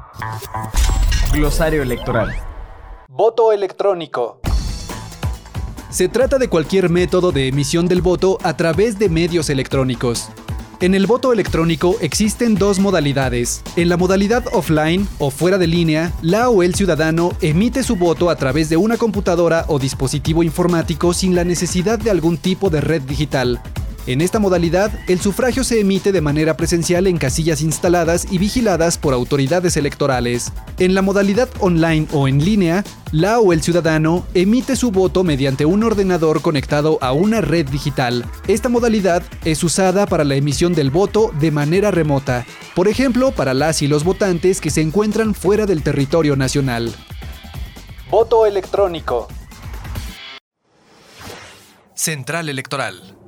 Glosario electoral. Voto electrónico. Se trata de cualquier método de emisión del voto a través de medios electrónicos. En el voto electrónico existen dos modalidades. En la modalidad offline o fuera de línea, la o el ciudadano emite su voto a través de una computadora o dispositivo informático sin la necesidad de algún tipo de red digital. En esta modalidad, el sufragio se emite de manera presencial en casillas instaladas y vigiladas por autoridades electorales. En la modalidad online o en línea, la o el ciudadano emite su voto mediante un ordenador conectado a una red digital. Esta modalidad es usada para la emisión del voto de manera remota, por ejemplo, para las y los votantes que se encuentran fuera del territorio nacional. Voto electrónico. Central Electoral.